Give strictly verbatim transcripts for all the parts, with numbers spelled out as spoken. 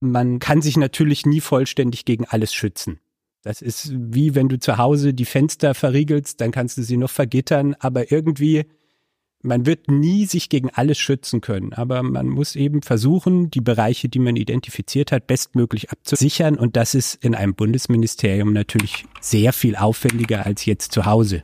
Man kann sich natürlich nie vollständig gegen alles schützen. Das ist wie wenn du zu Hause die Fenster verriegelst, dann kannst du sie noch vergittern, aber irgendwie, man wird nie sich gegen alles schützen können. Aber man muss eben versuchen, die Bereiche, die man identifiziert hat, bestmöglich abzusichern. Und das ist in einem Bundesministerium natürlich sehr viel aufwendiger als jetzt zu Hause.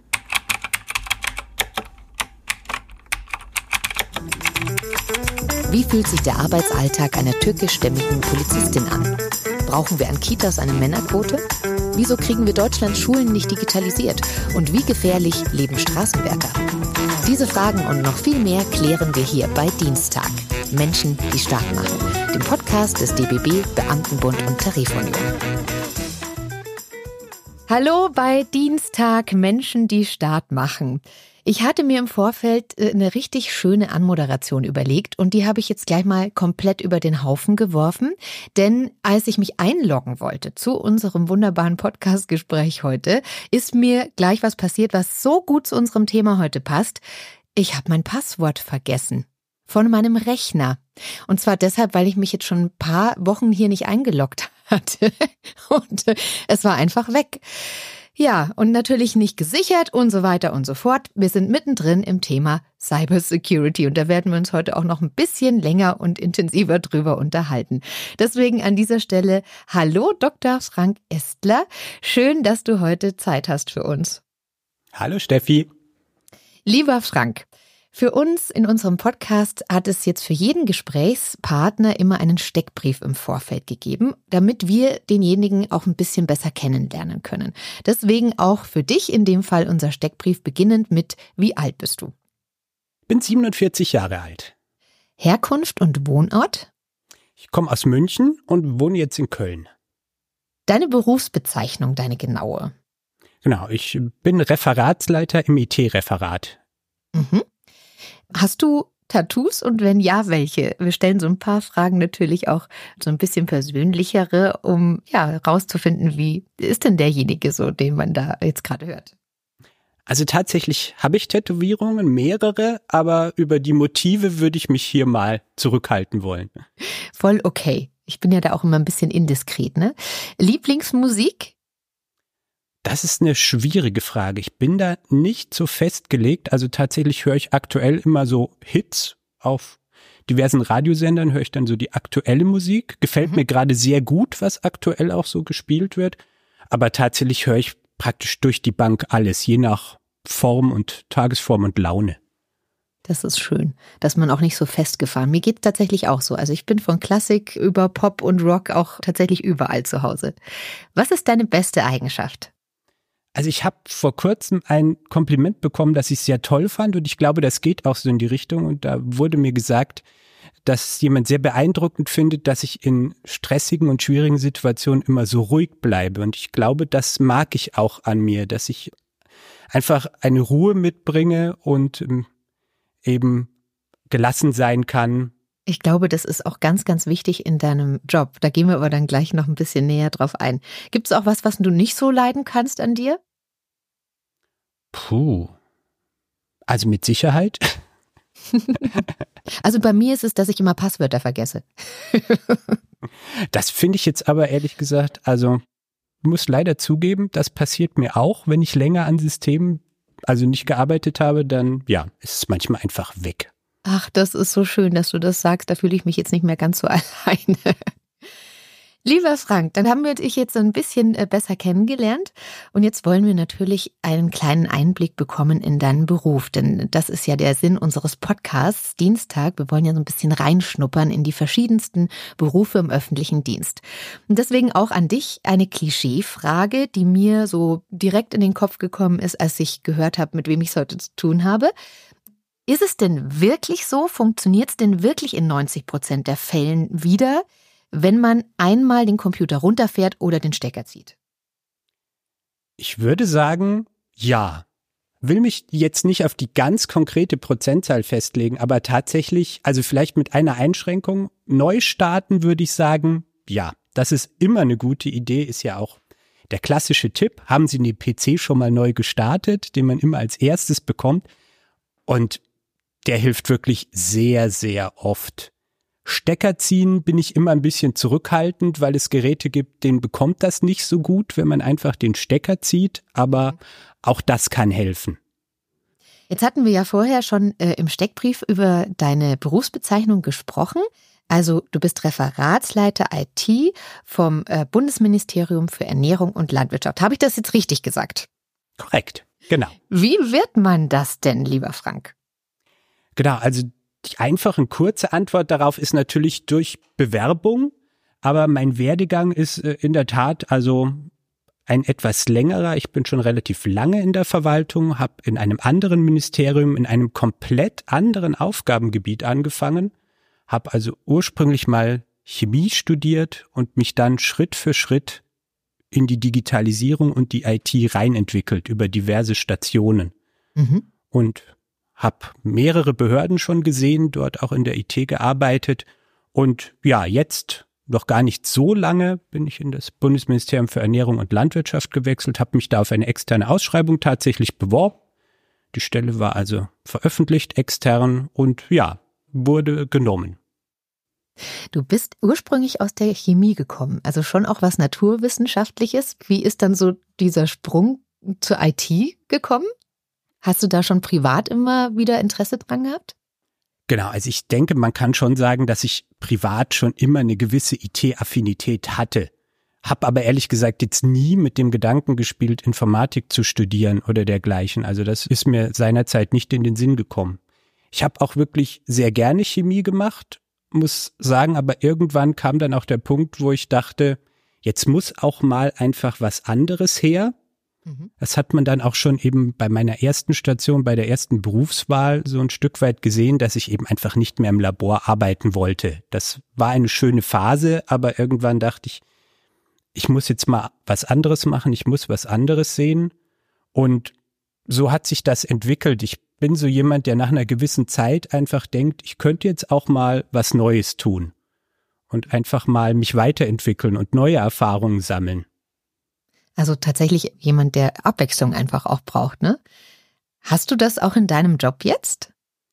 Wie fühlt sich der Arbeitsalltag einer türkischstämmigen Polizistin an? Brauchen wir an Kitas eine Männerquote? Wieso kriegen wir Deutschlands Schulen nicht digitalisiert? Und wie gefährlich leben Straßenwärter? Diese Fragen und noch viel mehr klären wir hier bei Dienstag. Menschen, die Staat machen. Dem Podcast des D B B, Beamtenbund und Tarifunion. Hallo bei Dienstag, Menschen, die Staat machen. Ich hatte mir im Vorfeld eine richtig schöne Anmoderation überlegt und die habe ich jetzt gleich mal komplett über den Haufen geworfen. Denn als ich mich einloggen wollte zu unserem wunderbaren Podcast-Gespräch heute, ist mir gleich was passiert, was so gut zu unserem Thema heute passt. Ich habe mein Passwort vergessen von meinem Rechner. Und zwar deshalb, weil ich mich jetzt schon ein paar Wochen hier nicht eingeloggt hatte. Und es war einfach weg. Ja, und natürlich nicht gesichert und so weiter und so fort. Wir sind mittendrin im Thema Cybersecurity und da werden wir uns heute auch noch ein bisschen länger und intensiver drüber unterhalten. Deswegen an dieser Stelle, hallo Doktor Frank Estler. Schön, dass du heute Zeit hast für uns. Hallo Steffi. Lieber Frank, für uns in unserem Podcast hat es jetzt für jeden Gesprächspartner immer einen Steckbrief im Vorfeld gegeben, damit wir denjenigen auch ein bisschen besser kennenlernen können. Deswegen auch für dich in dem Fall unser Steckbrief beginnend mit: Wie alt bist du? Ich bin siebenundvierzig Jahre alt. Herkunft und Wohnort? Ich komme aus München und wohne jetzt in Köln. Deine Berufsbezeichnung, deine genaue? Genau, ich bin Referatsleiter im I T-Referat. Mhm. Hast du Tattoos und wenn ja, welche? Wir stellen so ein paar Fragen natürlich auch so ein bisschen persönlichere, um ja rauszufinden, wie ist denn derjenige so, den man da jetzt gerade hört? Also tatsächlich habe ich Tätowierungen, mehrere, aber über die Motive würde ich mich hier mal zurückhalten wollen. Voll okay. Ich bin ja da auch immer ein bisschen indiskret, ne? Lieblingsmusik? Das ist eine schwierige Frage. Ich bin da nicht so festgelegt. Also tatsächlich höre ich aktuell immer so Hits auf diversen Radiosendern, höre ich dann so die aktuelle Musik. Gefällt mhm. mir gerade sehr gut, was aktuell auch so gespielt wird. Aber tatsächlich höre ich praktisch durch die Bank alles, je nach Form und Tagesform und Laune. Das ist schön, dass man auch nicht so festgefahren. Mir geht es tatsächlich auch so. Also ich bin von Klassik über Pop und Rock auch tatsächlich überall zu Hause. Was ist deine beste Eigenschaft? Also ich habe vor kurzem ein Kompliment bekommen, das ich sehr toll fand und ich glaube, das geht auch so in die Richtung und da wurde mir gesagt, dass jemand sehr beeindruckend findet, dass ich in stressigen und schwierigen Situationen immer so ruhig bleibe und ich glaube, das mag ich auch an mir, dass ich einfach eine Ruhe mitbringe und eben gelassen sein kann. Ich glaube, das ist auch ganz, ganz wichtig in deinem Job. Da gehen wir aber dann gleich noch ein bisschen näher drauf ein. Gibt es auch was, was du nicht so leiden kannst an dir? Puh. Also mit Sicherheit. Also bei mir ist es, dass ich immer Passwörter vergesse. Das finde ich jetzt aber ehrlich gesagt, also ich muss leider zugeben, das passiert mir auch, wenn ich länger an Systemen, also nicht gearbeitet habe, dann ja, ist es manchmal einfach weg. Ach, das ist so schön, dass du das sagst. Da fühle ich mich jetzt nicht mehr ganz so alleine. Lieber Frank, dann haben wir dich jetzt so ein bisschen besser kennengelernt. Und jetzt wollen wir natürlich einen kleinen Einblick bekommen in deinen Beruf. Denn das ist ja der Sinn unseres Podcasts Dienstag. Wir wollen ja so ein bisschen reinschnuppern in die verschiedensten Berufe im öffentlichen Dienst. Und deswegen auch an dich eine Klischeefrage, die mir so direkt in den Kopf gekommen ist, als ich gehört habe, mit wem ich es heute zu tun habe. Ist es denn wirklich so? Funktioniert es denn wirklich in neunzig Prozent der Fällen wieder, wenn man einmal den Computer runterfährt oder den Stecker zieht? Ich würde sagen, ja. Will mich jetzt nicht auf die ganz konkrete Prozentzahl festlegen, aber tatsächlich, also vielleicht mit einer Einschränkung, neu starten würde ich sagen, ja. Das ist immer eine gute Idee, ist ja auch der klassische Tipp. Haben Sie den P C schon mal neu gestartet, den man immer als erstes bekommt? Und der hilft wirklich sehr, sehr oft, Stecker ziehen bin ich immer ein bisschen zurückhaltend, weil es Geräte gibt, denen bekommt das nicht so gut, wenn man einfach den Stecker zieht, aber auch das kann helfen. Jetzt hatten wir ja vorher schon äh, im Steckbrief über deine Berufsbezeichnung gesprochen. Also du bist Referatsleiter I T vom äh, Bundesministerium für Ernährung und Landwirtschaft. Habe ich das jetzt richtig gesagt? Korrekt, genau. Wie wird man das denn, lieber Frank? Genau, also die einfache und kurze Antwort darauf ist natürlich durch Bewerbung, aber mein Werdegang ist äh, in der Tat also ein etwas längerer. Ich bin schon relativ lange in der Verwaltung, habe in einem anderen Ministerium, in einem komplett anderen Aufgabengebiet angefangen, habe also ursprünglich mal Chemie studiert und mich dann Schritt für Schritt in die Digitalisierung und die I T reinentwickelt über diverse Stationen. Mhm. Und habe mehrere Behörden schon gesehen, dort auch in der I T gearbeitet. Und ja, jetzt noch gar nicht so lange bin ich in das Bundesministerium für Ernährung und Landwirtschaft gewechselt, habe mich da auf eine externe Ausschreibung tatsächlich beworben. Die Stelle war also veröffentlicht, extern und ja, wurde genommen. Du bist ursprünglich aus der Chemie gekommen, also schon auch was Naturwissenschaftliches. Wie ist dann so dieser Sprung zur I T gekommen? Hast du da schon privat immer wieder Interesse dran gehabt? Genau, also ich denke, man kann schon sagen, dass ich privat schon immer eine gewisse I T-Affinität hatte. Hab aber ehrlich gesagt jetzt nie mit dem Gedanken gespielt, Informatik zu studieren oder dergleichen. Also das ist mir seinerzeit nicht in den Sinn gekommen. Ich habe auch wirklich sehr gerne Chemie gemacht, muss sagen, aber irgendwann kam dann auch der Punkt, wo ich dachte, jetzt muss auch mal einfach was anderes her. Das hat man dann auch schon eben bei meiner ersten Station, bei der ersten Berufswahl so ein Stück weit gesehen, dass ich eben einfach nicht mehr im Labor arbeiten wollte. Das war eine schöne Phase, aber irgendwann dachte ich, ich muss jetzt mal was anderes machen, ich muss was anderes sehen. Und so hat sich das entwickelt. Ich bin so jemand, der nach einer gewissen Zeit einfach denkt, ich könnte jetzt auch mal was Neues tun und einfach mal mich weiterentwickeln und neue Erfahrungen sammeln. Also tatsächlich jemand, der Abwechslung einfach auch braucht, ne? Hast du das auch in deinem Job jetzt?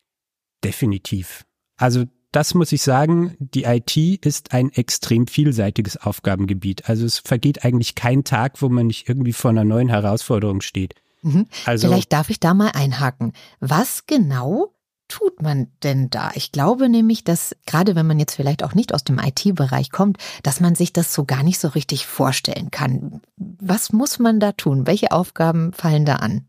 Definitiv. Also das muss ich sagen, die I T ist ein extrem vielseitiges Aufgabengebiet. Also es vergeht eigentlich kein Tag, wo man nicht irgendwie vor einer neuen Herausforderung steht. Mhm. Also, vielleicht darf ich da mal einhaken. Was genau tut man denn da? Ich glaube nämlich, dass gerade wenn man jetzt vielleicht auch nicht aus dem I T-Bereich kommt, dass man sich das so gar nicht so richtig vorstellen kann. Was muss man da tun? Welche Aufgaben fallen da an?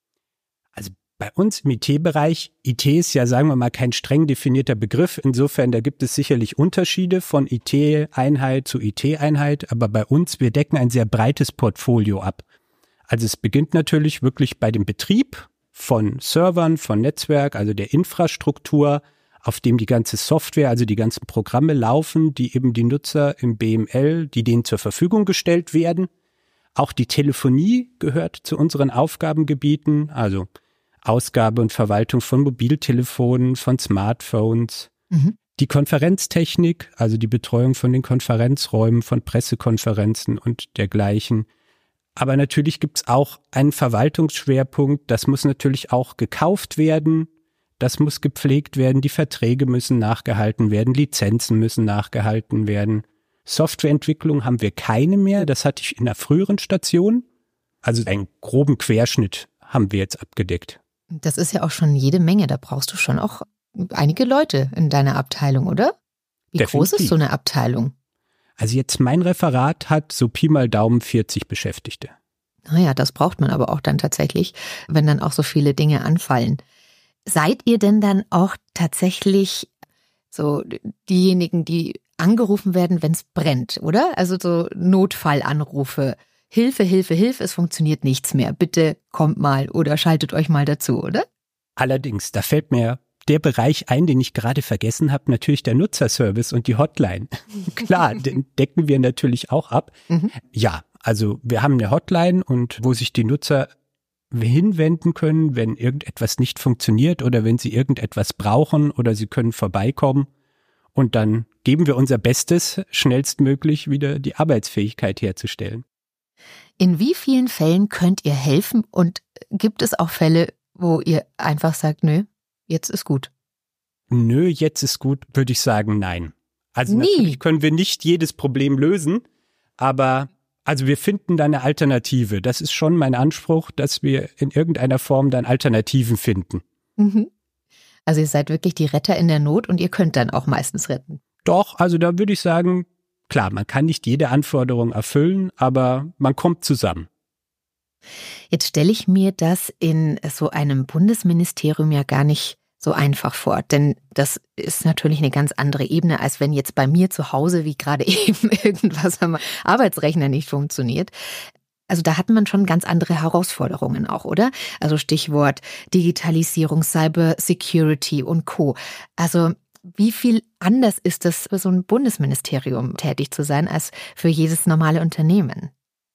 Also bei uns im I T-Bereich, I T ist ja, sagen wir mal, kein streng definierter Begriff. Insofern, da gibt es sicherlich Unterschiede von I T-Einheit zu I T-Einheit. Aber bei uns, wir decken ein sehr breites Portfolio ab. Also es beginnt natürlich wirklich bei dem Betrieb von Servern, von Netzwerk, also der Infrastruktur, auf dem die ganze Software, also die ganzen Programme laufen, die eben die Nutzer im B M L, die denen zur Verfügung gestellt werden. Auch die Telefonie gehört zu unseren Aufgabengebieten, also Ausgabe und Verwaltung von Mobiltelefonen, von Smartphones. Mhm. Die Konferenztechnik, also die Betreuung von den Konferenzräumen, von Pressekonferenzen und dergleichen. Aber natürlich gibt's auch einen Verwaltungsschwerpunkt, das muss natürlich auch gekauft werden, das muss gepflegt werden, die Verträge müssen nachgehalten werden, Lizenzen müssen nachgehalten werden. Softwareentwicklung haben wir keine mehr, das hatte ich in einer früheren Station. Also einen groben Querschnitt haben wir jetzt abgedeckt. Das ist ja auch schon jede Menge, da brauchst du schon auch einige Leute in deiner Abteilung, oder? Wie Definitiv. Groß ist so eine Abteilung? Also jetzt mein Referat hat so Pi mal Daumen vierzig Beschäftigte. Naja, das braucht man aber auch dann tatsächlich, wenn dann auch so viele Dinge anfallen. Seid ihr denn dann auch tatsächlich so diejenigen, die angerufen werden, wenn es brennt, oder? Also so Notfallanrufe. Hilfe, Hilfe, Hilfe, es funktioniert nichts mehr. Bitte kommt mal oder schaltet euch mal dazu, oder? Allerdings, da fällt mir der Bereich ein, den ich gerade vergessen habe, natürlich der Nutzerservice und die Hotline. Klar, den decken wir natürlich auch ab. Mhm. Ja, also wir haben eine Hotline und wo sich die Nutzer hinwenden können, wenn irgendetwas nicht funktioniert oder wenn sie irgendetwas brauchen oder sie können vorbeikommen. Und dann geben wir unser Bestes, schnellstmöglich wieder die Arbeitsfähigkeit herzustellen. In wie vielen Fällen könnt ihr helfen und gibt es auch Fälle, wo ihr einfach sagt, nö, jetzt ist gut? Nö, jetzt ist gut, würde ich sagen, nein. Also Nie. Natürlich können wir nicht jedes Problem lösen, aber also wir finden da eine Alternative. Das ist schon mein Anspruch, dass wir in irgendeiner Form dann Alternativen finden. Mhm. Also ihr seid wirklich die Retter in der Not und ihr könnt dann auch meistens retten. Doch, also da würde ich sagen, klar, man kann nicht jede Anforderung erfüllen, aber man kommt zusammen. Jetzt stelle ich mir das in so einem Bundesministerium ja gar nicht so einfach vor, denn das ist natürlich eine ganz andere Ebene, als wenn jetzt bei mir zu Hause, wie gerade eben, irgendwas am Arbeitsrechner nicht funktioniert. Also da hat man schon ganz andere Herausforderungen auch, oder? Also Stichwort Digitalisierung, Cyber Security und Co. Also wie viel anders ist es, für so ein Bundesministerium tätig zu sein, als für jedes normale Unternehmen?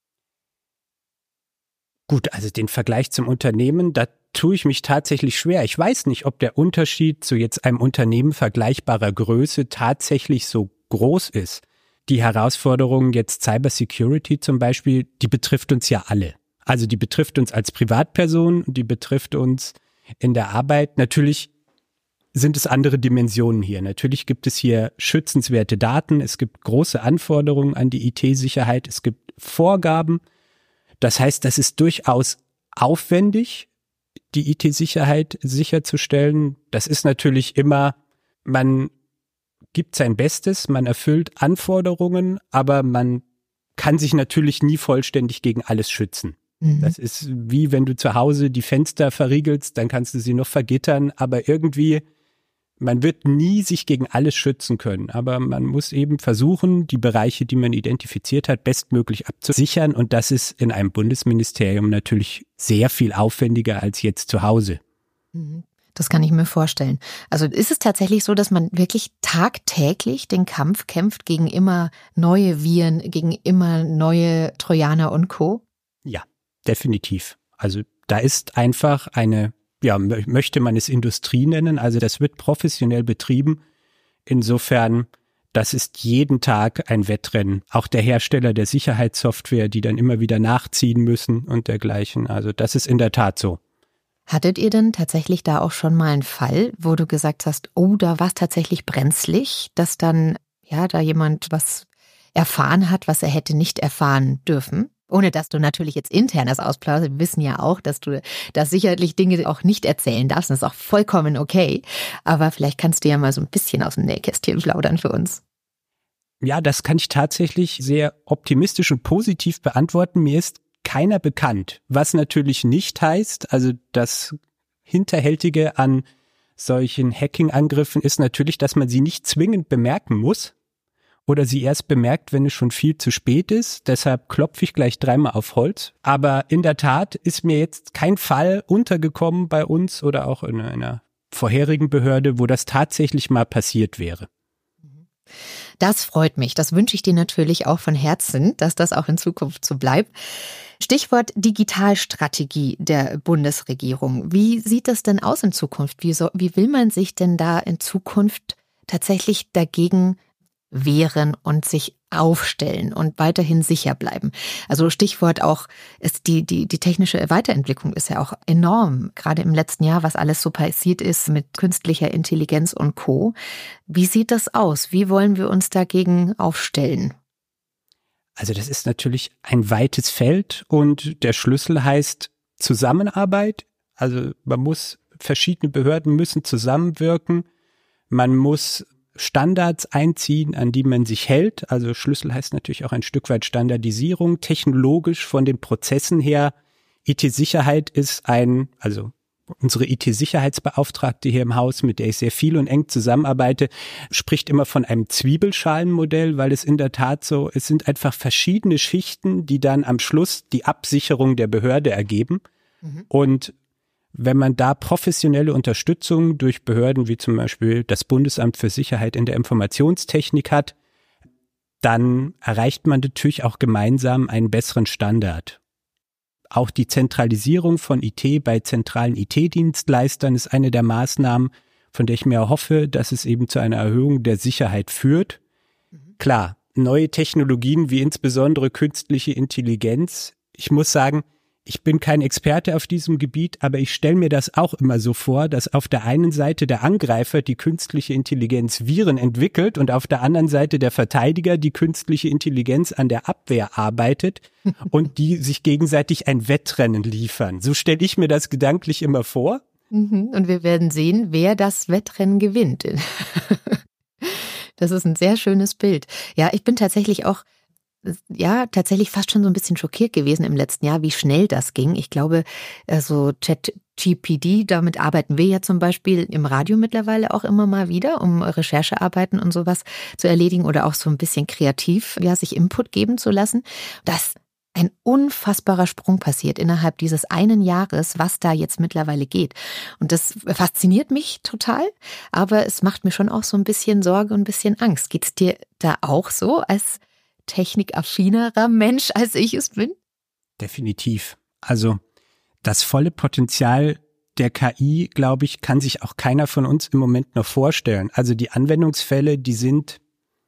Gut, also den Vergleich zum Unternehmen, da tue ich mich tatsächlich schwer. Ich weiß nicht, ob der Unterschied zu jetzt einem Unternehmen vergleichbarer Größe tatsächlich so groß ist. Die Herausforderung jetzt Cyber Security zum Beispiel, die betrifft uns ja alle. Also die betrifft uns als Privatperson, die betrifft uns in der Arbeit. Natürlich sind es andere Dimensionen hier. Natürlich gibt es hier schützenswerte Daten, es gibt große Anforderungen an die I T-Sicherheit, es gibt Vorgaben. Das heißt, das ist durchaus aufwendig, die I T-Sicherheit sicherzustellen. Das ist natürlich immer, man gibt sein Bestes, man erfüllt Anforderungen, aber man kann sich natürlich nie vollständig gegen alles schützen. Mhm. Das ist wie wenn du zu Hause die Fenster verriegelst, dann kannst du sie noch vergittern, aber irgendwie, man wird nie sich gegen alles schützen können. Aber man muss eben versuchen, die Bereiche, die man identifiziert hat, bestmöglich abzusichern. Und das ist in einem Bundesministerium natürlich sehr viel aufwendiger als jetzt zu Hause. Mhm. Das kann ich mir vorstellen. Also ist es tatsächlich so, dass man wirklich tagtäglich den Kampf kämpft gegen immer neue Viren, gegen immer neue Trojaner und Co.? Ja, definitiv. Also da ist einfach eine, ja, möchte man es Industrie nennen, also das wird professionell betrieben. Insofern, das ist jeden Tag ein Wettrennen. Auch der Hersteller der Sicherheitssoftware, die dann immer wieder nachziehen müssen und dergleichen. Also das ist in der Tat so. Hattet ihr denn tatsächlich da auch schon mal einen Fall, wo du gesagt hast, oh, da war es tatsächlich brenzlig, dass dann ja da jemand was erfahren hat, was er hätte nicht erfahren dürfen? Ohne dass du natürlich jetzt intern das ausplauderst. Wir wissen ja auch, dass du da sicherlich Dinge auch nicht erzählen darfst. Das ist auch vollkommen okay. Aber vielleicht kannst du ja mal so ein bisschen aus dem Nähkästchen plaudern für uns. Ja, das kann ich tatsächlich sehr optimistisch und positiv beantworten. Mir ist keiner bekannt, was natürlich nicht heißt, also das Hinterhältige an solchen Hacking-Angriffen ist natürlich, dass man sie nicht zwingend bemerken muss oder sie erst bemerkt, wenn es schon viel zu spät ist. Deshalb klopfe ich gleich dreimal auf Holz. Aber in der Tat ist mir jetzt kein Fall untergekommen bei uns oder auch in einer vorherigen Behörde, wo das tatsächlich mal passiert wäre. Das freut mich. Das wünsche ich dir natürlich auch von Herzen, dass das auch in Zukunft so bleibt. Stichwort Digitalstrategie der Bundesregierung. Wie sieht das denn aus in Zukunft? Wie, so, wie will man sich denn da in Zukunft tatsächlich dagegen wehren und sich aufstellen und weiterhin sicher bleiben? Also Stichwort auch, ist die, die, die technische Weiterentwicklung ist ja auch enorm, gerade im letzten Jahr, was alles so passiert ist mit künstlicher Intelligenz und Co. Wie sieht das aus? Wie wollen wir uns dagegen aufstellen? Also das ist natürlich ein weites Feld und der Schlüssel heißt Zusammenarbeit. Also man muss, verschiedene Behörden müssen zusammenwirken. Man muss Standards einziehen, an die man sich hält. Also Schlüssel heißt natürlich auch ein Stück weit Standardisierung, technologisch von den Prozessen her. I T-Sicherheit ist ein, also unsere I T-Sicherheitsbeauftragte hier im Haus, mit der ich sehr viel und eng zusammenarbeite, spricht immer von einem Zwiebelschalenmodell, weil es in der Tat so, es sind einfach verschiedene Schichten, die dann am Schluss die Absicherung der Behörde ergeben. Mhm. Und wenn man da professionelle Unterstützung durch Behörden wie zum Beispiel das Bundesamt für Sicherheit in der Informationstechnik hat, dann erreicht man natürlich auch gemeinsam einen besseren Standard. Auch die Zentralisierung von I T bei zentralen I T-Dienstleistern ist eine der Maßnahmen, von der ich mir erhoffe, dass es eben zu einer Erhöhung der Sicherheit führt. Mhm. Klar, neue Technologien wie insbesondere künstliche Intelligenz. Ich muss sagen, Ich bin kein Experte auf diesem Gebiet, aber ich stelle mir das auch immer so vor, dass auf der einen Seite der Angreifer die künstliche Intelligenz Viren entwickelt und auf der anderen Seite der Verteidiger die künstliche Intelligenz an der Abwehr arbeitet und die sich gegenseitig ein Wettrennen liefern. So stelle ich mir das gedanklich immer vor. Und wir werden sehen, wer das Wettrennen gewinnt. Das ist ein sehr schönes Bild. Ja, ich bin tatsächlich auch Ja, tatsächlich fast schon so ein bisschen schockiert gewesen im letzten Jahr, wie schnell das ging. Ich glaube, so ChatGPT, damit arbeiten wir ja zum Beispiel im Radio mittlerweile auch immer mal wieder, um Recherchearbeiten und sowas zu erledigen oder auch so ein bisschen kreativ, ja, sich Input geben zu lassen. Dass ein unfassbarer Sprung passiert innerhalb dieses einen Jahres, was da jetzt mittlerweile geht. Und das fasziniert mich total, aber es macht mir schon auch so ein bisschen Sorge und ein bisschen Angst. Geht's dir da auch so als technikaffinerer Mensch, als ich es bin? Definitiv. Also das volle Potenzial der K I, glaube ich, kann sich auch keiner von uns im Moment noch vorstellen. Also die Anwendungsfälle, die sind,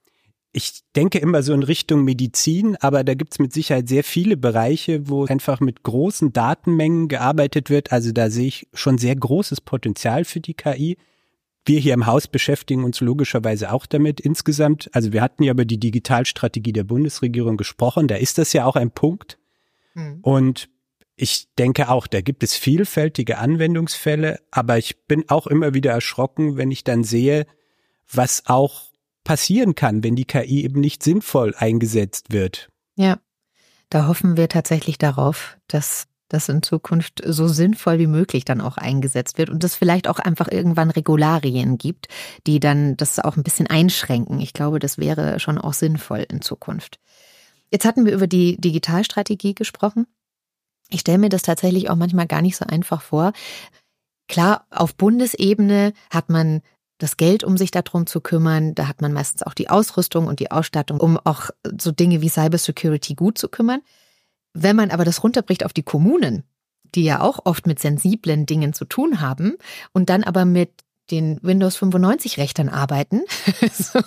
ich denke immer so in Richtung Medizin, aber da gibt es mit Sicherheit sehr viele Bereiche, wo einfach mit großen Datenmengen gearbeitet wird. Also da sehe ich schon sehr großes Potenzial für die K I. Wir hier im Haus beschäftigen uns logischerweise auch damit insgesamt. Also wir hatten ja über die Digitalstrategie der Bundesregierung gesprochen. Da ist das ja auch ein Punkt. Hm. Und ich denke auch, da gibt es vielfältige Anwendungsfälle. Aber ich bin auch immer wieder erschrocken, wenn ich dann sehe, was auch passieren kann, wenn die K I eben nicht sinnvoll eingesetzt wird. Ja, da hoffen wir tatsächlich darauf, dass das in Zukunft so sinnvoll wie möglich dann auch eingesetzt wird und es vielleicht auch einfach irgendwann Regularien gibt, die dann das auch ein bisschen einschränken. Ich glaube, das wäre schon auch sinnvoll in Zukunft. Jetzt hatten wir über die Digitalstrategie gesprochen. Ich stelle mir das tatsächlich auch manchmal gar nicht so einfach vor. Klar, auf Bundesebene hat man das Geld, um sich darum zu kümmern. Da hat man meistens auch die Ausrüstung und die Ausstattung, um auch so Dinge wie Cybersecurity gut zu kümmern. Wenn man aber das runterbricht auf die Kommunen, die ja auch oft mit sensiblen Dingen zu tun haben und dann aber mit den Windows fünfundneunzig Rechnern arbeiten, so,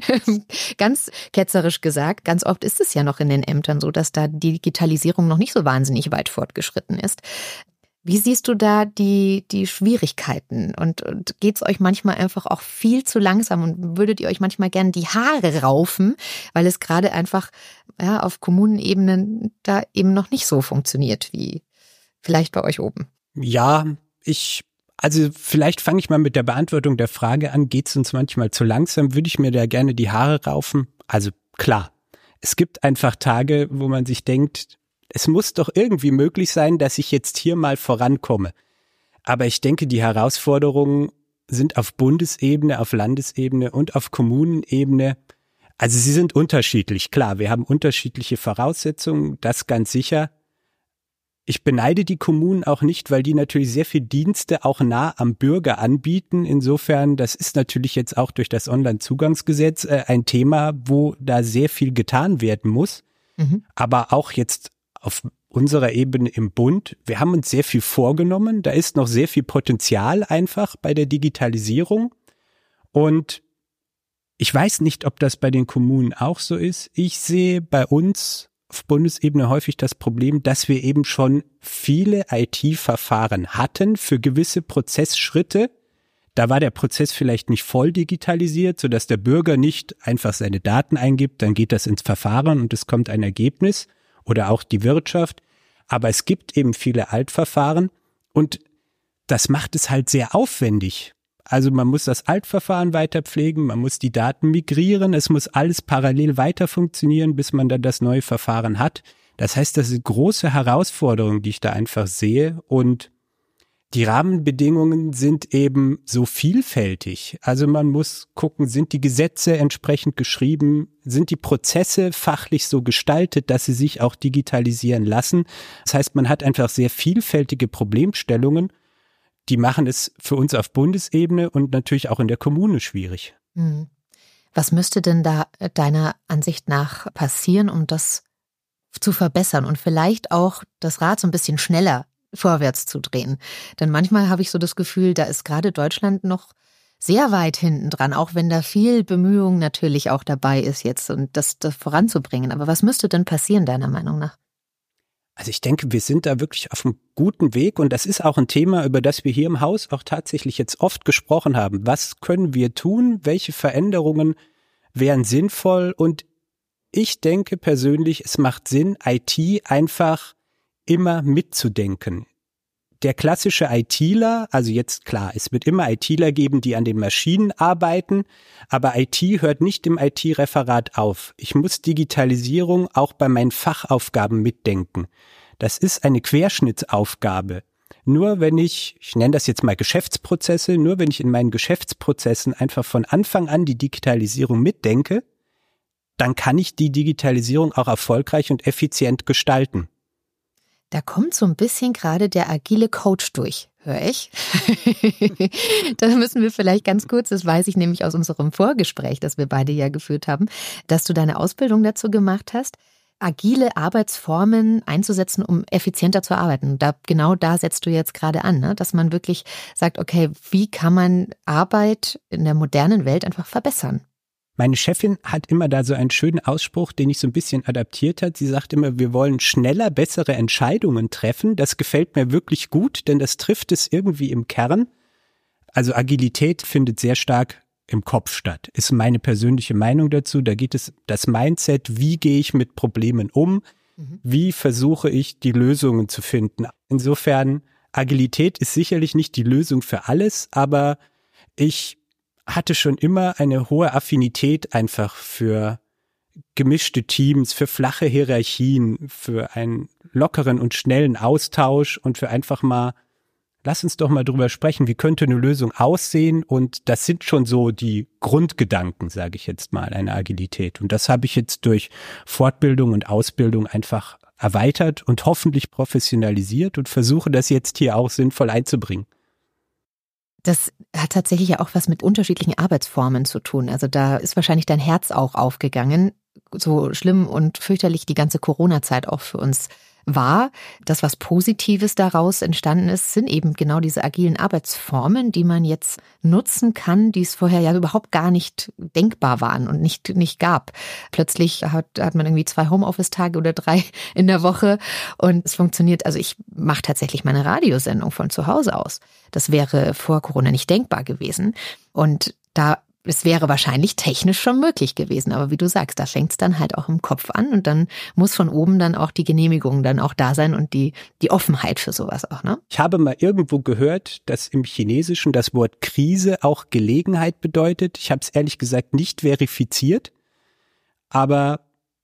ganz ketzerisch gesagt, ganz oft ist es ja noch in den Ämtern so, dass da die Digitalisierung noch nicht so wahnsinnig weit fortgeschritten ist. Wie siehst du da die, die Schwierigkeiten und, und geht es euch manchmal einfach auch viel zu langsam und würdet ihr euch manchmal gerne die Haare raufen, weil es gerade einfach ja, auf Kommunenebenen da eben noch nicht so funktioniert wie vielleicht bei euch oben? Ja, ich, also vielleicht fange ich mal mit der Beantwortung der Frage an, geht es uns manchmal zu langsam, würde ich mir da gerne die Haare raufen? Also klar, es gibt einfach Tage, wo man sich denkt, es muss doch irgendwie möglich sein, dass ich jetzt hier mal vorankomme. Aber ich denke, die Herausforderungen sind auf Bundesebene, auf Landesebene und auf Kommunenebene, also sie sind unterschiedlich. Klar, wir haben unterschiedliche Voraussetzungen, das ganz sicher. Ich beneide die Kommunen auch nicht, weil die natürlich sehr viel Dienste auch nah am Bürger anbieten. Insofern, das ist natürlich jetzt auch durch das Onlinezugangsgesetz äh, ein Thema, wo da sehr viel getan werden muss. Mhm. Aber auch jetzt auf unserer Ebene im Bund, wir haben uns sehr viel vorgenommen, da ist noch sehr viel Potenzial einfach bei der Digitalisierung und ich weiß nicht, ob das bei den Kommunen auch so ist. Ich sehe bei uns auf Bundesebene häufig das Problem, dass wir eben schon viele I T-Verfahren hatten für gewisse Prozessschritte. Da war der Prozess vielleicht nicht voll digitalisiert, sodass der Bürger nicht einfach seine Daten eingibt, dann geht das ins Verfahren und es kommt ein Ergebnis. Oder auch die Wirtschaft. Aber es gibt eben viele Altverfahren und das macht es halt sehr aufwendig. Also man muss das Altverfahren weiter pflegen, man muss die Daten migrieren, es muss alles parallel weiter funktionieren, bis man dann das neue Verfahren hat. Das heißt, das ist eine große Herausforderung, die ich da einfach sehe und die Rahmenbedingungen sind eben so vielfältig. Also man muss gucken, sind die Gesetze entsprechend geschrieben, sind die Prozesse fachlich so gestaltet, dass sie sich auch digitalisieren lassen. Das heißt, man hat einfach sehr vielfältige Problemstellungen, die machen es für uns auf Bundesebene und natürlich auch in der Kommune schwierig. Was müsste denn da deiner Ansicht nach passieren, um das zu verbessern und vielleicht auch das Rad so ein bisschen schneller vorwärts zu drehen? Denn manchmal habe ich so das Gefühl, da ist gerade Deutschland noch sehr weit hinten dran, auch wenn da viel Bemühung natürlich auch dabei ist jetzt und das, das voranzubringen. Aber was müsste denn passieren, deiner Meinung nach? Also ich denke, wir sind da wirklich auf einem guten Weg und das ist auch ein Thema, über das wir hier im Haus auch tatsächlich jetzt oft gesprochen haben. Was können wir tun? Welche Veränderungen wären sinnvoll? Und ich denke persönlich, es macht Sinn, I T einfach immer mitzudenken. Der klassische ITler, also jetzt klar, es wird immer ITler geben, die an den Maschinen arbeiten, aber I T hört nicht im I T-Referat auf. Ich muss Digitalisierung auch bei meinen Fachaufgaben mitdenken. Das ist eine Querschnittsaufgabe. Nur wenn ich, ich nenne das jetzt mal Geschäftsprozesse, nur wenn ich in meinen Geschäftsprozessen einfach von Anfang an die Digitalisierung mitdenke, dann kann ich die Digitalisierung auch erfolgreich und effizient gestalten. Da kommt so ein bisschen gerade der agile Coach durch, höre ich. Da müssen wir vielleicht ganz kurz, das weiß ich nämlich aus unserem Vorgespräch, das wir beide ja geführt haben, dass du deine Ausbildung dazu gemacht hast, agile Arbeitsformen einzusetzen, um effizienter zu arbeiten. Da, genau da setzt du jetzt gerade an, ne? Dass man wirklich sagt, okay, wie kann man Arbeit in der modernen Welt einfach verbessern? Meine Chefin hat immer da so einen schönen Ausspruch, den ich so ein bisschen adaptiert hat. Sie sagt immer, wir wollen schneller bessere Entscheidungen treffen. Das gefällt mir wirklich gut, denn das trifft es irgendwie im Kern. Also Agilität findet sehr stark im Kopf statt, ist meine persönliche Meinung dazu. Da geht es das Mindset, wie gehe ich mit Problemen um, mhm. wie versuche ich die Lösungen zu finden. Insofern, Agilität ist sicherlich nicht die Lösung für alles, aber ich hatte schon immer eine hohe Affinität einfach für gemischte Teams, für flache Hierarchien, für einen lockeren und schnellen Austausch und für einfach mal, lass uns doch mal drüber sprechen, wie könnte eine Lösung aussehen, und das sind schon so die Grundgedanken, sage ich jetzt mal, einer Agilität, und das habe ich jetzt durch Fortbildung und Ausbildung einfach erweitert und hoffentlich professionalisiert und versuche das jetzt hier auch sinnvoll einzubringen. Das hat tatsächlich ja auch was mit unterschiedlichen Arbeitsformen zu tun. Also da ist wahrscheinlich dein Herz auch aufgegangen, so schlimm und fürchterlich die ganze Corona-Zeit auch für uns war. Das, was Positives daraus entstanden ist, sind eben genau diese agilen Arbeitsformen, die man jetzt nutzen kann, die es vorher ja überhaupt gar nicht denkbar waren und nicht, nicht gab. Plötzlich hat, hat man irgendwie zwei Homeoffice-Tage oder drei in der Woche und es funktioniert. Also ich mache tatsächlich meine Radiosendung von zu Hause aus. Das wäre vor Corona nicht denkbar gewesen. Und da Es wäre wahrscheinlich technisch schon möglich gewesen, aber wie du sagst, da fängt es dann halt auch im Kopf an und dann muss von oben dann auch die Genehmigung dann auch da sein und die, die Offenheit für sowas auch, ne? Ich habe mal irgendwo gehört, dass im Chinesischen das Wort Krise auch Gelegenheit bedeutet. Ich habe es ehrlich gesagt nicht verifiziert, aber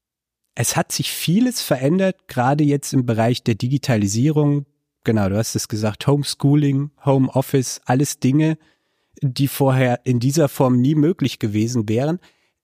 es hat sich vieles verändert, gerade jetzt im Bereich der Digitalisierung. Genau, du hast es gesagt, Homeschooling, Homeoffice, alles Dinge, die vorher in dieser Form nie möglich gewesen wären.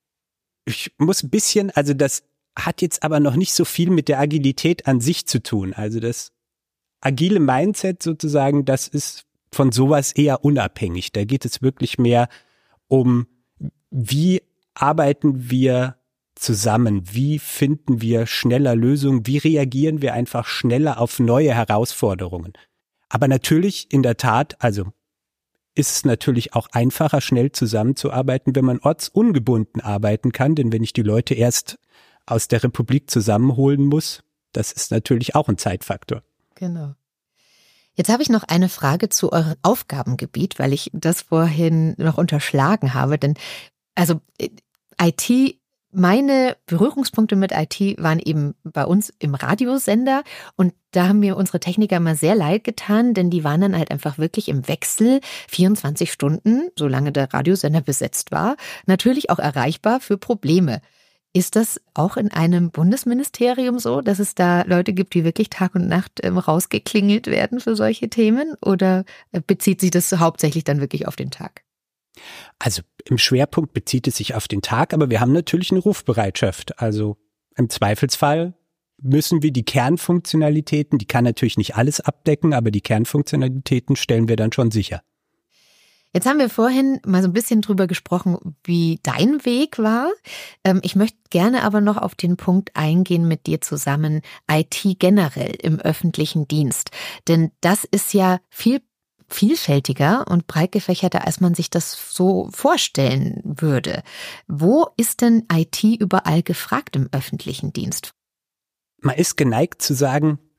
Ich muss ein bisschen, also das hat jetzt aber noch nicht so viel mit der Agilität an sich zu tun. Also das agile Mindset sozusagen, das ist von sowas eher unabhängig. Da geht es wirklich mehr um, wie arbeiten wir zusammen, wie finden wir schneller Lösungen, wie reagieren wir einfach schneller auf neue Herausforderungen. Aber natürlich in der Tat, also ist es natürlich auch einfacher, schnell zusammenzuarbeiten, wenn man ortsungebunden arbeiten kann. Denn wenn ich die Leute erst aus der Republik zusammenholen muss, das ist natürlich auch ein Zeitfaktor. Genau. Jetzt habe ich noch eine Frage zu eurem Aufgabengebiet, weil ich das vorhin noch unterschlagen habe. Denn also I T, meine Berührungspunkte mit I T waren eben bei uns im Radiosender und da haben mir unsere Techniker immer sehr leid getan, denn die waren dann halt einfach wirklich im Wechsel vierundzwanzig Stunden, solange der Radiosender besetzt war, natürlich auch erreichbar für Probleme. Ist das auch in einem Bundesministerium so, dass es da Leute gibt, die wirklich Tag und Nacht ähm, rausgeklingelt werden für solche Themen, oder bezieht sich das hauptsächlich dann wirklich auf den Tag? Also im Schwerpunkt bezieht es sich auf den Tag, aber wir haben natürlich eine Rufbereitschaft. Also im Zweifelsfall müssen wir die Kernfunktionalitäten, die kann natürlich nicht alles abdecken, aber die Kernfunktionalitäten stellen wir dann schon sicher. Jetzt haben wir vorhin mal so ein bisschen drüber gesprochen, wie dein Weg war. Ich möchte gerne aber noch auf den Punkt eingehen mit dir zusammen, I T generell im öffentlichen Dienst. Denn das ist ja viel vielfältiger und breit gefächerter, als man sich das so vorstellen würde. Wo ist denn I T überall gefragt im öffentlichen Dienst? Man ist geneigt zu sagen,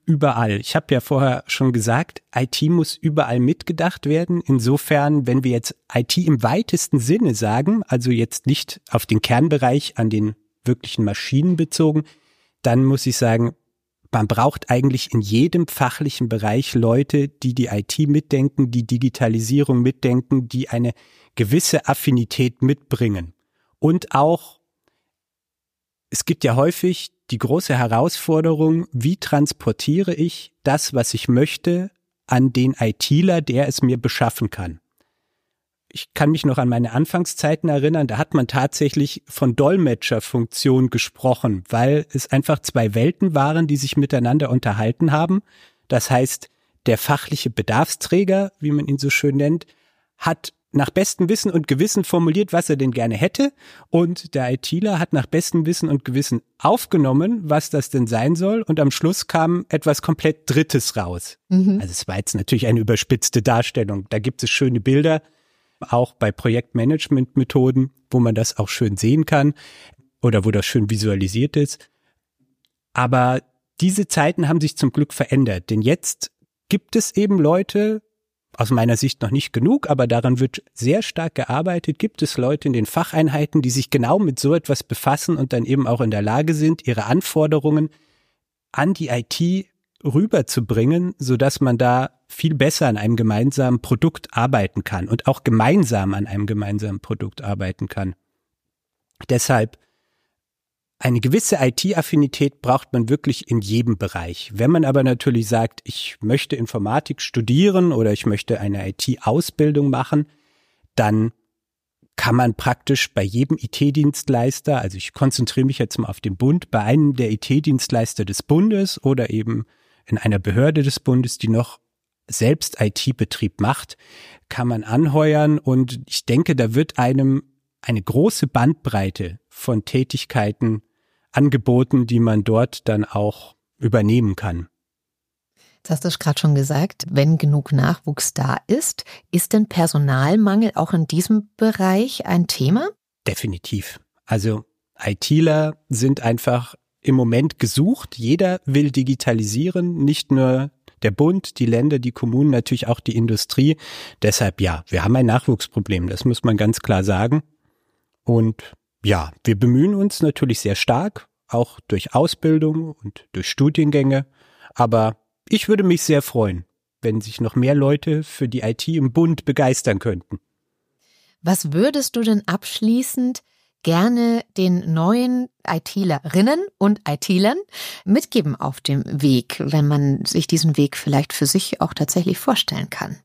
überall. Ich habe ja vorher schon gesagt, I T muss überall mitgedacht werden. Insofern, wenn wir jetzt I T im weitesten Sinne sagen, also jetzt nicht auf den Kernbereich an den wirklichen Maschinen bezogen, dann muss ich sagen, man braucht eigentlich in jedem fachlichen Bereich Leute, die die I T mitdenken, die Digitalisierung mitdenken, die eine gewisse Affinität mitbringen. Und auch, es gibt ja häufig die große Herausforderung, wie transportiere ich das, was ich möchte, an den ITler, der es mir beschaffen kann. Ich kann mich noch an meine Anfangszeiten erinnern, da hat man tatsächlich von Dolmetscherfunktion gesprochen, weil es einfach zwei Welten waren, die sich miteinander unterhalten haben. Das heißt, der fachliche Bedarfsträger, wie man ihn so schön nennt, hat nach bestem Wissen und Gewissen formuliert, was er denn gerne hätte, und der ITler hat nach bestem Wissen und Gewissen aufgenommen, was das denn sein soll, und am Schluss kam etwas komplett Drittes raus. Mhm. Also es war jetzt natürlich eine überspitzte Darstellung. Da gibt es schöne Bilder, auch bei Projektmanagement-Methoden, wo man das auch schön sehen kann oder wo das schön visualisiert ist. Aber diese Zeiten haben sich zum Glück verändert, denn jetzt gibt es eben Leute, aus meiner Sicht noch nicht genug, aber daran wird sehr stark gearbeitet, gibt es Leute in den Facheinheiten, die sich genau mit so etwas befassen und dann eben auch in der Lage sind, ihre Anforderungen an die I T rüberzubringen, sodass man da viel besser an einem gemeinsamen Produkt arbeiten kann und auch gemeinsam an einem gemeinsamen Produkt arbeiten kann. Deshalb eine gewisse I T-Affinität braucht man wirklich in jedem Bereich. Wenn man aber natürlich sagt, ich möchte Informatik studieren oder ich möchte eine I T-Ausbildung machen, dann kann man praktisch bei jedem I T-Dienstleister, also ich konzentriere mich jetzt mal auf den Bund, bei einem der I T-Dienstleister des Bundes oder eben in einer Behörde des Bundes, die noch selbst I T-Betrieb macht, kann man anheuern, und ich denke, da wird einem eine große Bandbreite von Tätigkeiten angeboten, die man dort dann auch übernehmen kann. Jetzt hast du es gerade schon gesagt, wenn genug Nachwuchs da ist, ist denn Personalmangel auch in diesem Bereich ein Thema? Definitiv. Also ITler sind einfach im Moment gesucht. Jeder will digitalisieren, nicht nur der Bund, die Länder, die Kommunen, natürlich auch die Industrie. Deshalb ja, wir haben ein Nachwuchsproblem, das muss man ganz klar sagen. Und ja, wir bemühen uns natürlich sehr stark, auch durch Ausbildung und durch Studiengänge. Aber ich würde mich sehr freuen, wenn sich noch mehr Leute für die I T im Bund begeistern könnten. Was würdest du denn abschließend gerne den neuen ITlerinnen und ITlern mitgeben auf dem Weg, wenn man sich diesen Weg vielleicht für sich auch tatsächlich vorstellen kann?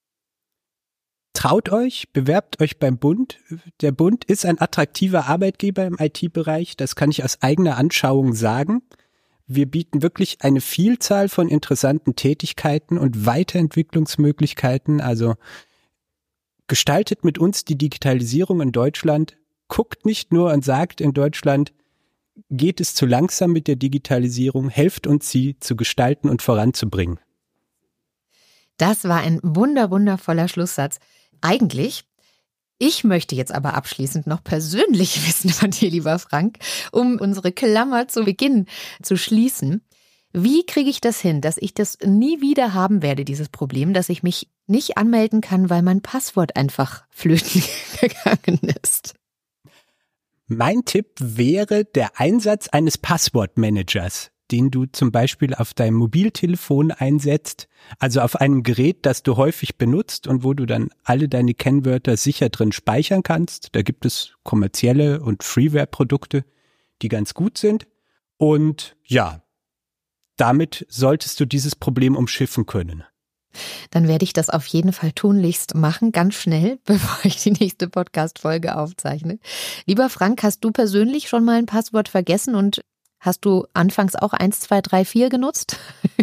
Traut euch, bewerbt euch beim Bund. Der Bund ist ein attraktiver Arbeitgeber im I T-Bereich, das kann ich aus eigener Anschauung sagen. Wir bieten wirklich eine Vielzahl von interessanten Tätigkeiten und Weiterentwicklungsmöglichkeiten. Also gestaltet mit uns die Digitalisierung in Deutschland. Guckt nicht nur und sagt in Deutschland, geht es zu langsam mit der Digitalisierung, helft uns, sie zu gestalten und voranzubringen. Das war ein wunder, wundervoller Schlusssatz. Eigentlich, ich möchte jetzt aber abschließend noch persönlich wissen von dir, lieber Frank, um unsere Klammer zu Beginn zu schließen. Wie kriege ich das hin, dass ich das nie wieder haben werde, dieses Problem, dass ich mich nicht anmelden kann, weil mein Passwort einfach flöten gegangen ist? Mein Tipp wäre der Einsatz eines Passwortmanagers, den du zum Beispiel auf deinem Mobiltelefon einsetzt, also auf einem Gerät, das du häufig benutzt und wo du dann alle deine Kennwörter sicher drin speichern kannst. Da gibt es kommerzielle und Freeware-Produkte, die ganz gut sind. Und ja, damit solltest du dieses Problem umschiffen können. Dann werde ich das auf jeden Fall tunlichst machen, ganz schnell, bevor ich die nächste Podcast-Folge aufzeichne. Lieber Frank, hast du persönlich schon mal ein Passwort vergessen und hast du anfangs auch eins, zwei, drei, vier genutzt?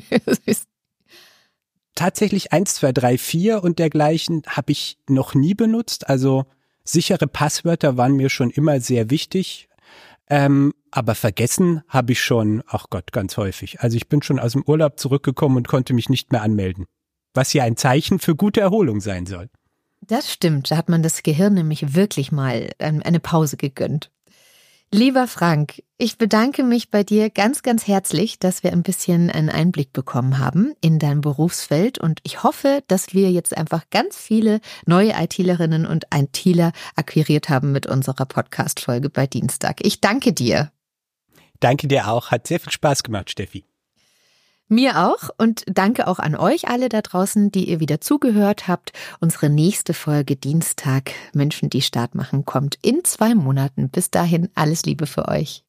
Tatsächlich eins, zwei, drei, vier und dergleichen habe ich noch nie benutzt. Also sichere Passwörter waren mir schon immer sehr wichtig. Ähm, aber vergessen habe ich schon, ach Gott, ganz häufig. Also ich bin schon aus dem Urlaub zurückgekommen und konnte mich nicht mehr anmelden. Was ja ein Zeichen für gute Erholung sein soll. Das stimmt, da hat man das Gehirn nämlich wirklich mal eine Pause gegönnt. Lieber Frank, ich bedanke mich bei dir ganz, ganz herzlich, dass wir ein bisschen einen Einblick bekommen haben in dein Berufsfeld und ich hoffe, dass wir jetzt einfach ganz viele neue ITlerinnen und ITler akquiriert haben mit unserer Podcast-Folge bei Dienstag. Ich danke dir. Danke dir auch. Hat sehr viel Spaß gemacht, Steffi. Mir auch und danke auch an euch alle da draußen, die ihr wieder zugehört habt. Unsere nächste Folge Dienstag, Menschen, die Start machen, kommt in zwei Monaten. Bis dahin alles Liebe für euch.